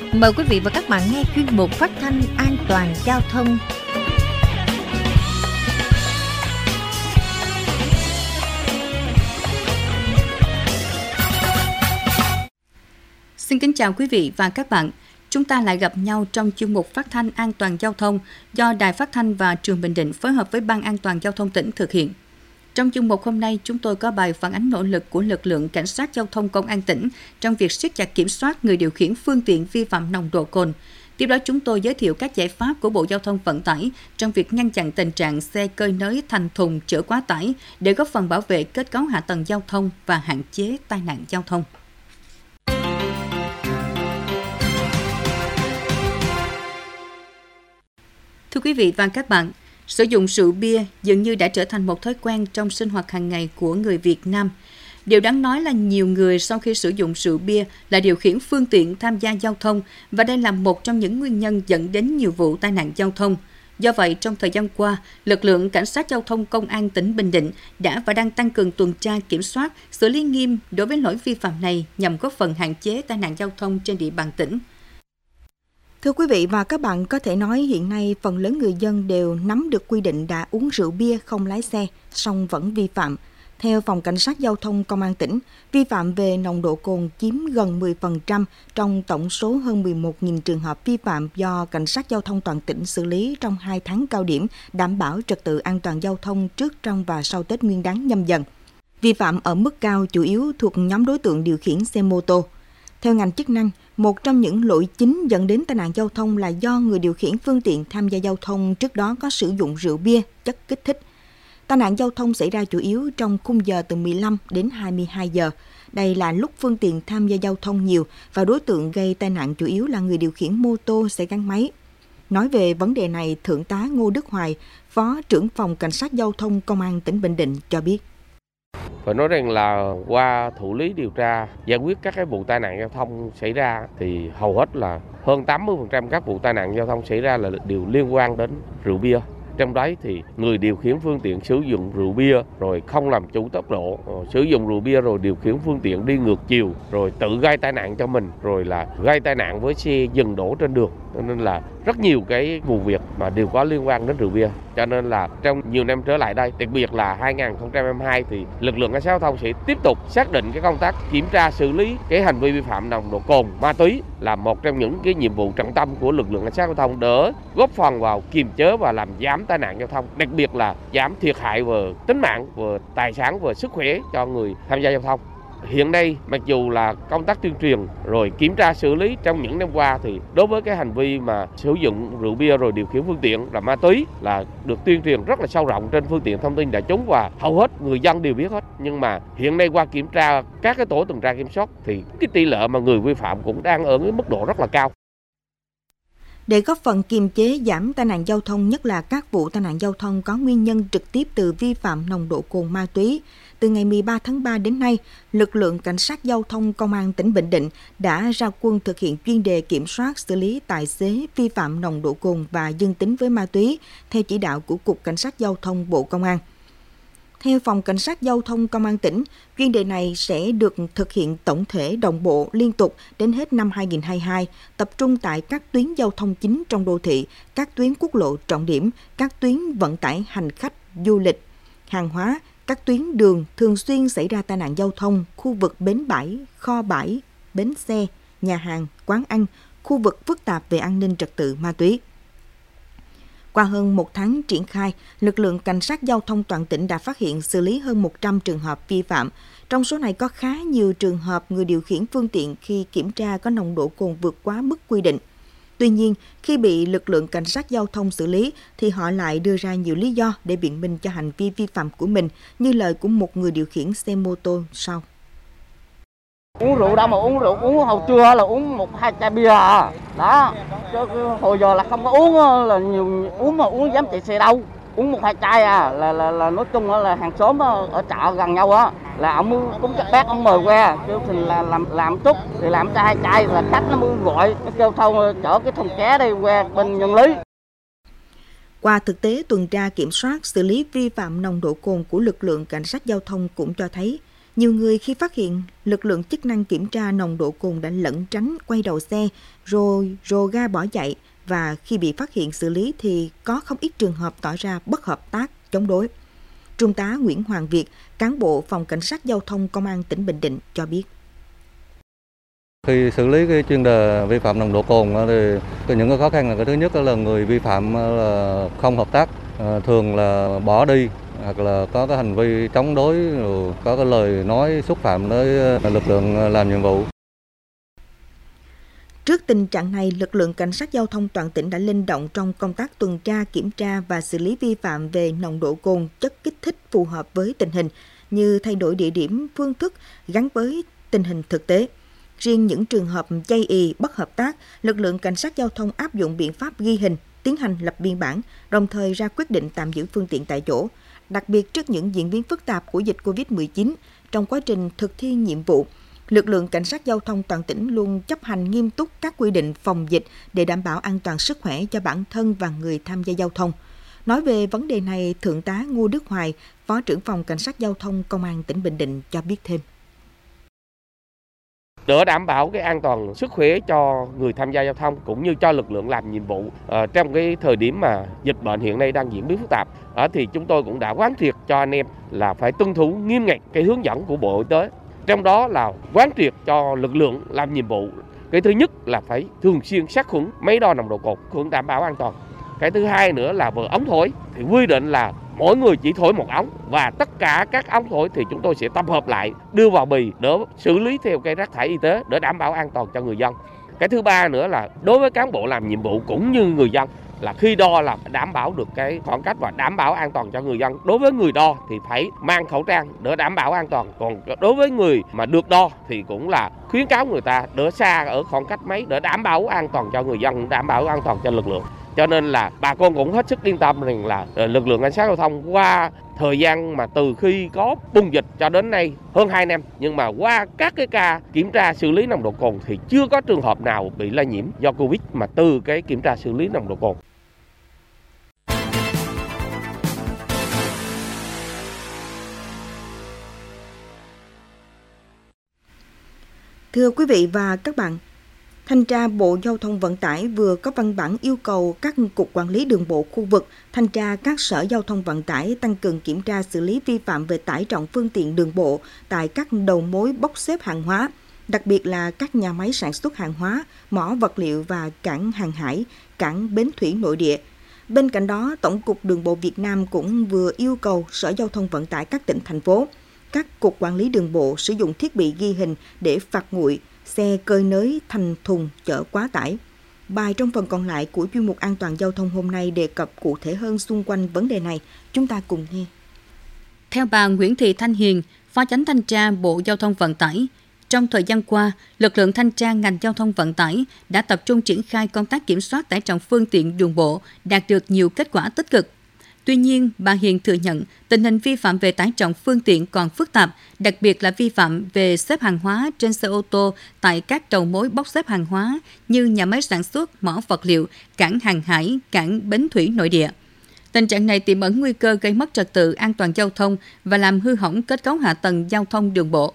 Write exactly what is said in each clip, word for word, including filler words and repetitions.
Mời quý vị và các bạn nghe chuyên mục phát thanh an toàn giao thông. Xin kính chào quý vị và các bạn. Chúng ta lại gặp nhau trong chuyên mục phát thanh an toàn giao thông do Đài Phát thanh và Truyền Bình Định phối hợp với Ban An toàn giao thông tỉnh thực hiện. Trong chuyên mục hôm nay, chúng tôi có bài phản ánh nỗ lực của lực lượng cảnh sát giao thông công an tỉnh trong việc siết chặt kiểm soát người điều khiển phương tiện vi phạm nồng độ cồn. Tiếp đó chúng tôi giới thiệu các giải pháp của Bộ Giao thông Vận tải trong việc ngăn chặn tình trạng xe cơi nới thành thùng chở quá tải để góp phần bảo vệ kết cấu hạ tầng giao thông và hạn chế tai nạn giao thông. Thưa quý vị và các bạn, sử dụng rượu bia dường như đã trở thành một thói quen trong sinh hoạt hàng ngày của người Việt Nam. Điều đáng nói là nhiều người sau khi sử dụng rượu bia là điều khiển phương tiện tham gia giao thông và đây là một trong những nguyên nhân dẫn đến nhiều vụ tai nạn giao thông. Do vậy, trong thời gian qua, lực lượng cảnh sát giao thông công an tỉnh Bình Định đã và đang tăng cường tuần tra kiểm soát, xử lý nghiêm đối với lỗi vi phạm này nhằm góp phần hạn chế tai nạn giao thông trên địa bàn tỉnh. Thưa quý vị và các bạn, có thể nói hiện nay phần lớn người dân đều nắm được quy định đã uống rượu bia không lái xe, song vẫn vi phạm. Theo Phòng Cảnh sát Giao thông Công an tỉnh, vi phạm về nồng độ cồn chiếm gần mười phần trăm trong tổng số hơn mười một nghìn trường hợp vi phạm do Cảnh sát Giao thông toàn tỉnh xử lý trong hai tháng cao điểm đảm bảo trật tự an toàn giao thông trước, trong và sau Tết Nguyên đán Nhâm Dần. Vi phạm ở mức cao chủ yếu thuộc nhóm đối tượng điều khiển xe mô tô. Theo ngành chức năng, một trong những lỗi chính dẫn đến tai nạn giao thông là do người điều khiển phương tiện tham gia giao thông trước đó có sử dụng rượu bia, chất kích thích. Tai nạn giao thông xảy ra chủ yếu trong khung giờ từ mười lăm đến hai mươi hai giờ. Đây là lúc phương tiện tham gia giao thông nhiều và đối tượng gây tai nạn chủ yếu là người điều khiển mô tô, xe gắn máy. Nói về vấn đề này, Thượng tá Ngô Đức Hoài, Phó trưởng phòng Cảnh sát Giao thông Công an tỉnh Bình Định cho biết. Phải nói rằng là qua thụ lý điều tra, giải quyết các cái vụ tai nạn giao thông xảy ra thì hầu hết là hơn tám mươi phần trăm các vụ tai nạn giao thông xảy ra là đều liên quan đến rượu bia. Trong đấy thì người điều khiển phương tiện sử dụng rượu bia rồi không làm chủ tốc độ, sử dụng rượu bia rồi điều khiển phương tiện đi ngược chiều, rồi tự gây tai nạn cho mình, rồi là gây tai nạn với xe dừng đổ trên đường. Cho nên là rất nhiều cái vụ việc mà đều có liên quan đến rượu bia. Cho nên là trong nhiều năm trở lại đây, đặc biệt là hai nghìn không trăm hai mươi hai thì lực lượng cảnh sát giao thông sẽ tiếp tục xác định cái công tác kiểm tra xử lý cái hành vi vi phạm nồng độ cồn, ma túy là một trong những cái nhiệm vụ trọng tâm của lực lượng cảnh sát giao thông để góp phần vào kiềm chế và làm giảm tai nạn giao thông, đặc biệt là giảm thiệt hại về tính mạng, về tài sản, về sức khỏe cho người tham gia giao thông. Hiện nay, mặc dù là công tác tuyên truyền rồi kiểm tra xử lý trong những năm qua thì đối với cái hành vi mà sử dụng rượu bia rồi điều khiển phương tiện là ma túy là được tuyên truyền rất là sâu rộng trên phương tiện thông tin đại chúng và hầu hết người dân đều biết hết. Nhưng mà hiện nay qua kiểm tra các cái tổ tuần tra kiểm soát thì cái tỷ lệ mà người vi phạm cũng đang ở cái mức độ rất là cao. Để góp phần kiềm chế giảm tai nạn giao thông, nhất là các vụ tai nạn giao thông có nguyên nhân trực tiếp từ vi phạm nồng độ cồn, ma túy, từ ngày mười ba tháng ba đến nay, lực lượng cảnh sát giao thông Công an tỉnh Bình Định đã ra quân thực hiện chuyên đề kiểm soát xử lý tài xế vi phạm nồng độ cồn và dương tính với ma túy theo chỉ đạo của Cục Cảnh sát Giao thông Bộ Công an. Theo Phòng Cảnh sát Giao thông Công an tỉnh, chuyên đề này sẽ được thực hiện tổng thể đồng bộ liên tục đến hết năm hai nghìn không trăm hai mươi hai, tập trung tại các tuyến giao thông chính trong đô thị, các tuyến quốc lộ trọng điểm, các tuyến vận tải hành khách, du lịch, hàng hóa, các tuyến đường thường xuyên xảy ra tai nạn giao thông, khu vực bến bãi, kho bãi, bến xe, nhà hàng, quán ăn, khu vực phức tạp về an ninh trật tự, ma túy. Qua hơn một tháng triển khai, lực lượng cảnh sát giao thông toàn tỉnh đã phát hiện xử lý hơn một trăm trường hợp vi phạm. Trong số này có khá nhiều trường hợp người điều khiển phương tiện khi kiểm tra có nồng độ cồn vượt quá mức quy định. Tuy nhiên, khi bị lực lượng cảnh sát giao thông xử lý thì họ lại đưa ra nhiều lý do để biện minh cho hành vi vi phạm của mình, như lời của một người điều khiển xe mô tô sau. Uống rượu đâu mà uống rượu, uống hồi trưa là uống một hai chai bia à. Đó, chứ hồi giờ là không có uống là nhiều, uống mà uống dám chạy xe đâu. Uống một hai chai à, là là, là nói chung là hàng xóm ở chợ gần nhau á, là ông cũng chắc bác ông mời qua, kêu thì là làm làm chút thì làm chai hai chai là khách nó mới gọi, nó kêu thôi chở cái thùng ké đây qua bên Nhân Lý. Qua thực tế tuần tra kiểm soát xử lý vi phạm nồng độ cồn của lực lượng cảnh sát giao thông cũng cho thấy Nhiều người khi phát hiện lực lượng chức năng kiểm tra nồng độ cồn đã lẩn tránh, quay đầu xe, rồi rồ ga bỏ chạy, và khi bị phát hiện xử lý thì có không ít trường hợp tỏ ra bất hợp tác, chống đối. Trung tá Nguyễn Hoàng Việt, cán bộ Phòng Cảnh sát Giao thông Công an tỉnh Bình Định cho biết. Khi xử lý cái chuyên đề vi phạm nồng độ cồn thì những cái khó khăn là cái thứ nhất là người vi phạm là không hợp tác, thường là bỏ đi hoặc là có cái hành vi chống đối, rồi có cái lời nói xúc phạm tới lực lượng làm nhiệm vụ. Trước tình trạng này, lực lượng cảnh sát giao thông toàn tỉnh đã linh động trong công tác tuần tra, kiểm tra và xử lý vi phạm về nồng độ cồn, chất kích thích phù hợp với tình hình, như thay đổi địa điểm, phương thức gắn với tình hình thực tế. Riêng những trường hợp chây ì, bất hợp tác, lực lượng cảnh sát giao thông áp dụng biện pháp ghi hình, tiến hành lập biên bản, đồng thời ra quyết định tạm giữ phương tiện tại chỗ. Đặc biệt trước những diễn biến phức tạp của dịch covid mười chín, trong quá trình thực thi nhiệm vụ, lực lượng cảnh sát giao thông toàn tỉnh luôn chấp hành nghiêm túc các quy định phòng dịch để đảm bảo an toàn sức khỏe cho bản thân và người tham gia giao thông. Nói về vấn đề này, Thượng tá Ngô Đức Hoài, Phó trưởng phòng Cảnh sát Giao thông Công an tỉnh Bình Định cho biết thêm. Để đảm bảo cái an toàn sức khỏe cho người tham gia giao thông cũng như cho lực lượng làm nhiệm vụ à, trong cái thời điểm mà dịch bệnh hiện nay đang diễn biến phức tạp, à, thì chúng tôi cũng đã quán triệt cho anh em là phải tuân thủ nghiêm ngặt cái hướng dẫn của Bộ Y tế. Trong đó là quán triệt cho lực lượng làm nhiệm vụ. Cái thứ nhất là phải thường xuyên sát khuẩn máy đo nồng độ cồn, khuẩn đảm bảo an toàn. Cái thứ hai nữa là về ống thổi thì quy định là mỗi người chỉ thổi một ống, và tất cả các ống thổi thì chúng tôi sẽ tập hợp lại đưa vào bì để xử lý theo cái rác thải y tế để đảm bảo an toàn cho người dân. Cái thứ ba nữa là đối với cán bộ làm nhiệm vụ cũng như người dân là khi đo là đảm bảo được cái khoảng cách và đảm bảo an toàn cho người dân. Đối với người đo thì phải mang khẩu trang để đảm bảo an toàn. Còn đối với người mà được đo thì cũng là khuyến cáo người ta đỡ xa ở khoảng cách mấy để đảm bảo an toàn cho người dân, đảm bảo an toàn cho lực lượng. Cho nên là bà con cũng hết sức yên tâm rằng là lực lượng cảnh sát giao thông qua thời gian mà từ khi có bùng dịch cho đến nay hơn hai năm, nhưng mà qua các cái ca kiểm tra xử lý nồng độ cồn thì chưa có trường hợp nào bị lây nhiễm do Covid mà từ cái kiểm tra xử lý nồng độ cồn. Thưa quý vị và các bạn, Thanh tra Bộ Giao thông Vận tải vừa có văn bản yêu cầu các cục quản lý đường bộ khu vực, thanh tra các sở giao thông vận tải tăng cường kiểm tra xử lý vi phạm về tải trọng phương tiện đường bộ tại các đầu mối bốc xếp hàng hóa, đặc biệt là các nhà máy sản xuất hàng hóa, mỏ vật liệu và cảng hàng hải, cảng bến thủy nội địa. Bên cạnh đó, Tổng cục Đường bộ Việt Nam cũng vừa yêu cầu Sở Giao thông Vận tải các tỉnh, thành phố, các cục quản lý đường bộ sử dụng thiết bị ghi hình để phạt nguội xe cơi nới thành thùng chở quá tải. Bài trong phần còn lại của chuyên mục An toàn giao thông hôm nay đề cập cụ thể hơn xung quanh vấn đề này. Chúng ta cùng nghe. Theo bà Nguyễn Thị Thanh Hiền, Phó Chánh Thanh tra Bộ Giao thông Vận tải, trong thời gian qua, lực lượng thanh tra ngành giao thông vận tải đã tập trung triển khai công tác kiểm soát tải trọng phương tiện đường bộ, đạt được nhiều kết quả tích cực. Tuy nhiên, bà Hiền thừa nhận tình hình vi phạm về tải trọng phương tiện còn phức tạp, đặc biệt là vi phạm về xếp hàng hóa trên xe ô tô tại các đầu mối bốc xếp hàng hóa như nhà máy sản xuất, mỏ vật liệu, cảng hàng hải, cảng bến thủy nội địa. Tình trạng này tiềm ẩn nguy cơ gây mất trật tự an toàn giao thông và làm hư hỏng kết cấu hạ tầng giao thông đường bộ.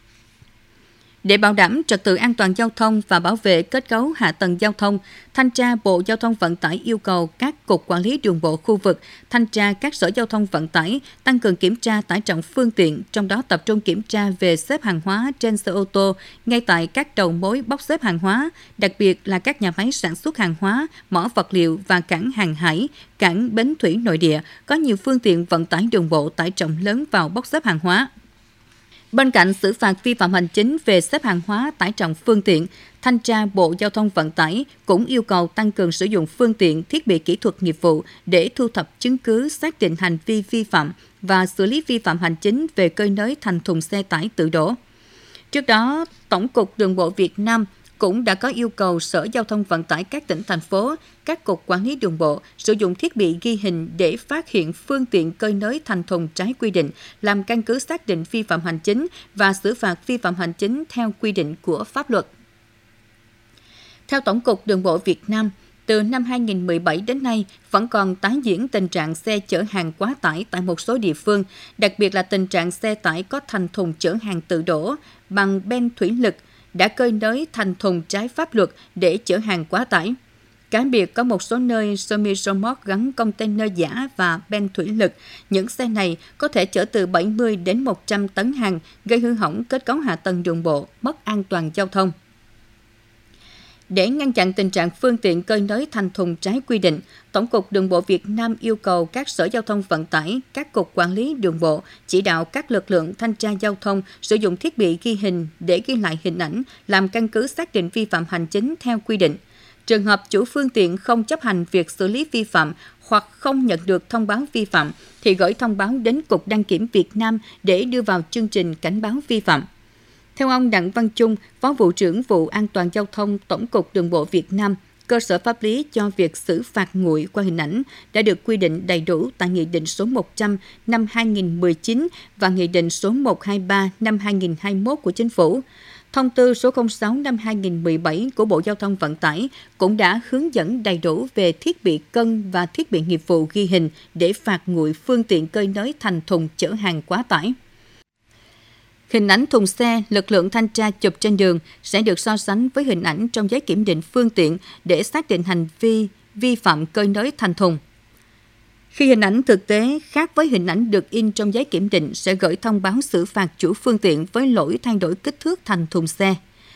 Để bảo đảm trật tự an toàn giao thông và bảo vệ kết cấu hạ tầng giao thông, Thanh tra Bộ Giao thông Vận tải yêu cầu các cục quản lý đường bộ khu vực, thanh tra các sở giao thông vận tải tăng cường kiểm tra tải trọng phương tiện, trong đó tập trung kiểm tra về xếp hàng hóa trên xe ô tô ngay tại các đầu mối bốc xếp hàng hóa, đặc biệt là các nhà máy sản xuất hàng hóa, mỏ vật liệu và cảng hàng hải, cảng bến thủy nội địa có nhiều phương tiện vận tải đường bộ tải trọng lớn vào bốc xếp hàng hóa. Bên cạnh xử phạt vi phạm hành chính về xếp hàng hóa tải trọng phương tiện, Thanh tra Bộ Giao thông Vận tải cũng yêu cầu tăng cường sử dụng phương tiện, thiết bị kỹ thuật nghiệp vụ để thu thập chứng cứ xác định hành vi vi phạm và xử lý vi phạm hành chính về cơi nới thành thùng xe tải tự đổ. Trước đó, Tổng cục Đường bộ Việt Nam cũng đã có yêu cầu Sở Giao thông Vận tải các tỉnh, thành phố, các cục quản lý đường bộ sử dụng thiết bị ghi hình để phát hiện phương tiện cơi nới thành thùng trái quy định, làm căn cứ xác định vi phạm hành chính và xử phạt vi phạm hành chính theo quy định của pháp luật. Theo Tổng cục Đường bộ Việt Nam, Từ năm hai nghìn không trăm mười bảy đến nay, vẫn còn tái diễn tình trạng xe chở hàng quá tải tại một số địa phương, đặc biệt là tình trạng xe tải có thành thùng chở hàng tự đổ bằng ben thủy lực đã cơi nới thành thùng trái pháp luật để chở hàng quá tải. Cá biệt có một số nơi semi-remorque gắn container giả và ben thủy lực. Những xe này có thể chở từ bảy mươi đến một trăm tấn hàng, gây hư hỏng kết cấu hạ tầng đường bộ, mất an toàn giao thông. Để ngăn chặn tình trạng phương tiện cơi nới thành thùng trái quy định, Tổng cục Đường bộ Việt Nam yêu cầu các sở giao thông vận tải, các cục quản lý đường bộ chỉ đạo các lực lượng thanh tra giao thông sử dụng thiết bị ghi hình để ghi lại hình ảnh, làm căn cứ xác định vi phạm hành chính theo quy định. Trường hợp chủ phương tiện không chấp hành việc xử lý vi phạm hoặc không nhận được thông báo vi phạm thì gửi thông báo đến Cục Đăng kiểm Việt Nam để đưa vào chương trình cảnh báo vi phạm. Theo ông Đặng Văn Trung, Phó Vụ trưởng Vụ An toàn Giao thông Tổng cục Đường bộ Việt Nam, cơ sở pháp lý cho việc xử phạt nguội qua hình ảnh đã được quy định đầy đủ tại Nghị định số một trăm năm hai nghìn không trăm mười chín và Nghị định số một trăm hai mươi ba năm hai nghìn không trăm hai mươi mốt của Chính phủ. Thông tư số không sáu năm hai nghìn không trăm mười bảy của Bộ Giao thông Vận tải cũng đã hướng dẫn đầy đủ về thiết bị cân và thiết bị nghiệp vụ ghi hình để phạt nguội phương tiện cơi nới thành thùng chở hàng quá tải. Hình ảnh thùng xe lực lượng thanh tra chụp trên đường sẽ được so sánh với hình ảnh trong giấy kiểm định phương tiện để xác định hành vi vi phạm cơi nới thành thùng. Khi hình ảnh thực tế khác với hình ảnh được in trong giấy kiểm định sẽ gửi thông báo xử phạt chủ phương tiện với lỗi thay đổi kích thước thành thùng xe.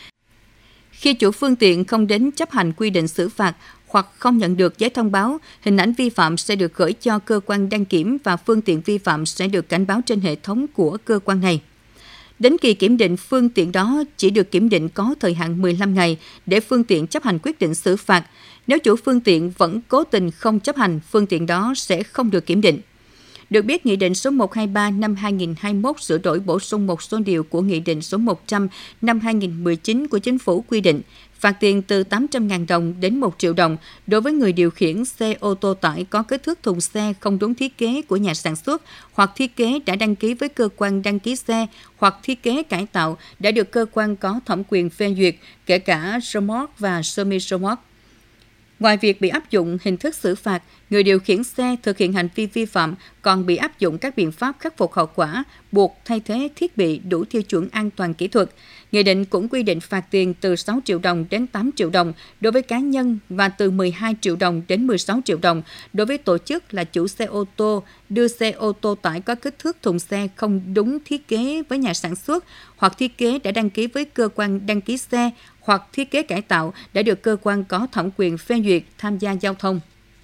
Khi chủ phương tiện không đến chấp hành quy định xử phạt hoặc không nhận được giấy thông báo, hình ảnh vi phạm sẽ được gửi cho cơ quan đăng kiểm và phương tiện vi phạm sẽ được cảnh báo trên hệ thống của cơ quan này. Đến kỳ kiểm định, phương tiện đó chỉ được kiểm định có thời hạn mười lăm ngày để phương tiện chấp hành quyết định xử phạt. Nếu chủ phương tiện vẫn cố tình không chấp hành, phương tiện đó sẽ không được kiểm định. Được biết, Nghị định số một trăm hai mươi ba năm hai nghìn không trăm hai mươi mốt sửa đổi bổ sung một số điều của Nghị định số một trăm năm hai nghìn không trăm mười chín của Chính phủ quy định phạt tiền từ tám trăm nghìn đồng đến một triệu đồng đối với người điều khiển xe ô tô tải có kích thước thùng xe không đúng thiết kế của nhà sản xuất hoặc thiết kế đã đăng ký với cơ quan đăng ký xe hoặc thiết kế cải tạo đã được cơ quan có thẩm quyền phê duyệt, kể cả remorque và semi-remorque. Ngoài việc bị áp dụng hình thức xử phạt, người điều khiển xe thực hiện hành vi vi phạm còn bị áp dụng các biện pháp khắc phục hậu quả, buộc thay thế thiết bị đủ tiêu chuẩn an toàn kỹ thuật. Nghị định cũng quy định phạt tiền từ sáu triệu đồng đến tám triệu đồng đối với cá nhân và từ mười hai triệu đồng đến mười sáu triệu đồng đối với tổ chức là chủ xe ô tô đưa xe ô tô tải có kích thước thùng xe không đúng thiết kế với nhà sản xuất hoặc thiết kế đã đăng ký với cơ quan đăng ký xe hoặc thiết kế cải tạo đã được cơ quan có thẩm quyền phê duyệt tham gia giao thông.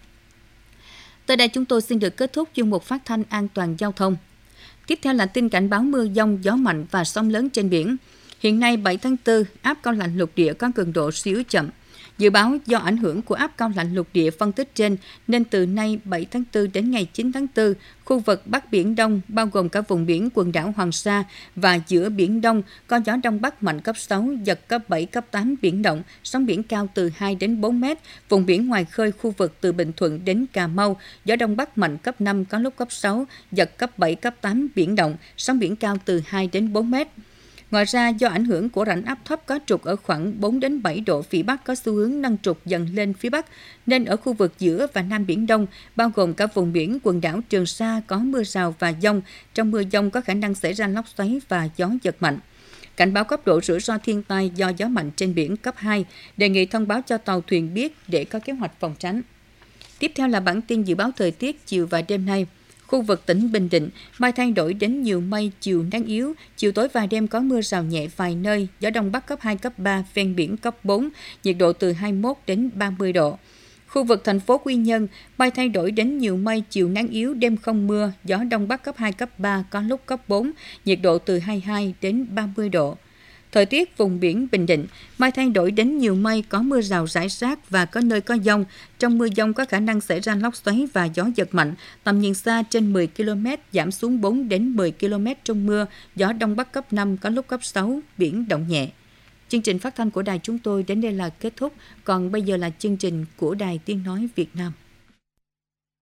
Tới đây chúng tôi xin được kết thúc chuyên mục phát thanh an toàn giao thông. Tiếp theo là tin cảnh báo mưa dông, gió mạnh và sóng lớn trên biển. Hiện nay bảy tháng tư, áp cao lạnh lục địa có cường độ suy yếu chậm. Dự báo do ảnh hưởng của áp cao lạnh lục địa phân tích trên nên từ nay bảy tháng tư đến ngày chín tháng tư, khu vực Bắc Biển Đông bao gồm cả vùng biển quần đảo Hoàng Sa và giữa Biển Đông có gió Đông Bắc mạnh cấp sáu, giật cấp bảy, cấp tám biển động, sóng biển cao từ hai đến bốn mét. Vùng biển ngoài khơi khu vực từ Bình Thuận đến Cà Mau, gió Đông Bắc mạnh cấp năm, có lúc cấp sáu, giật cấp bảy, cấp tám biển động, sóng biển cao từ hai đến bốn mét. Ngoài ra, do ảnh hưởng của rãnh áp thấp có trục ở khoảng bốn đến bảy độ vĩ Bắc có xu hướng nâng trục dần lên phía Bắc, nên ở khu vực giữa và Nam Biển Đông, bao gồm cả vùng biển quần đảo Trường Sa có mưa rào và dông. Trong mưa dông có khả năng xảy ra lốc xoáy và gió giật mạnh. Cảnh báo cấp độ rủi ro thiên tai do gió mạnh trên biển cấp hai, đề nghị thông báo cho tàu thuyền biết để có kế hoạch phòng tránh. Tiếp theo là bản tin dự báo thời tiết chiều và đêm nay. Khu vực tỉnh Bình Định, mai thay đổi đến nhiều mây, chiều nắng yếu, chiều tối và đêm có mưa rào nhẹ vài nơi, gió Đông Bắc cấp hai, cấp ba, ven biển cấp bốn, nhiệt độ từ hai mươi mốt đến ba mươi độ. Khu vực thành phố Quy Nhơn, mai thay đổi đến nhiều mây, chiều nắng yếu, đêm không mưa, gió Đông Bắc cấp hai, cấp ba, có lúc cấp bốn, nhiệt độ từ hai mươi hai đến ba mươi độ. Thời tiết vùng biển Bình Định, mai thay đổi đến nhiều mây, có mưa rào rải rác và có nơi có dông. Trong mưa dông có khả năng xảy ra lốc xoáy và gió giật mạnh, tầm nhìn xa trên mười ki lô mét, giảm xuống bốn đến mười ki lô mét trong mưa, gió Đông Bắc cấp năm, có lúc cấp sáu, biển động nhẹ. Chương trình phát thanh của đài chúng tôi đến đây là kết thúc, còn bây giờ là chương trình của Đài Tiếng Nói Việt Nam.